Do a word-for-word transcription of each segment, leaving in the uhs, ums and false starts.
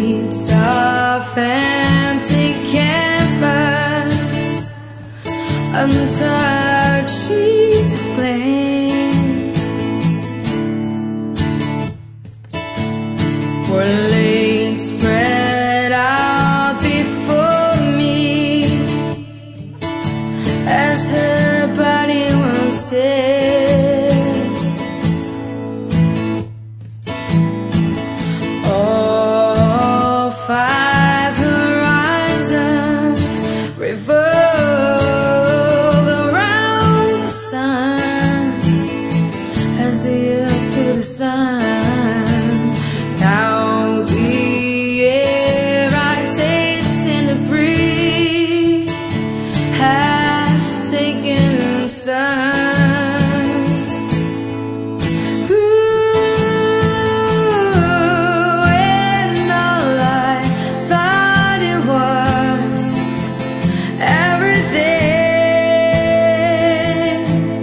sheets of empty canvas, untouched sheets of clay were laid spread out before me as her body was dead. All five horizons revolve around the sun as they look through the sun. Now the air I taste and to breathe has taken time. Ooh, and all I thought it was everything.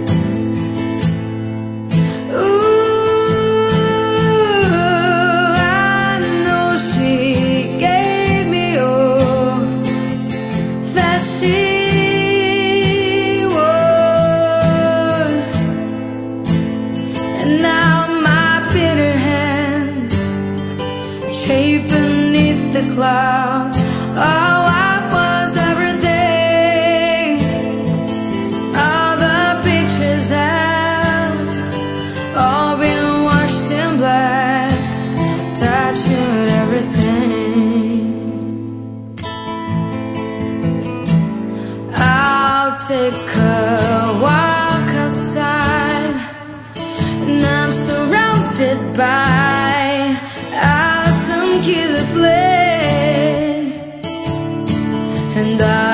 Ooh, I know she gave me all that she would, and now my bitter hands chafe beneath the clouds. Oh, I was everything. All the pictures have all been washed in black, tattooed everything. I'll take a walk outside, and I'm surrounded by awesome kids at play, and I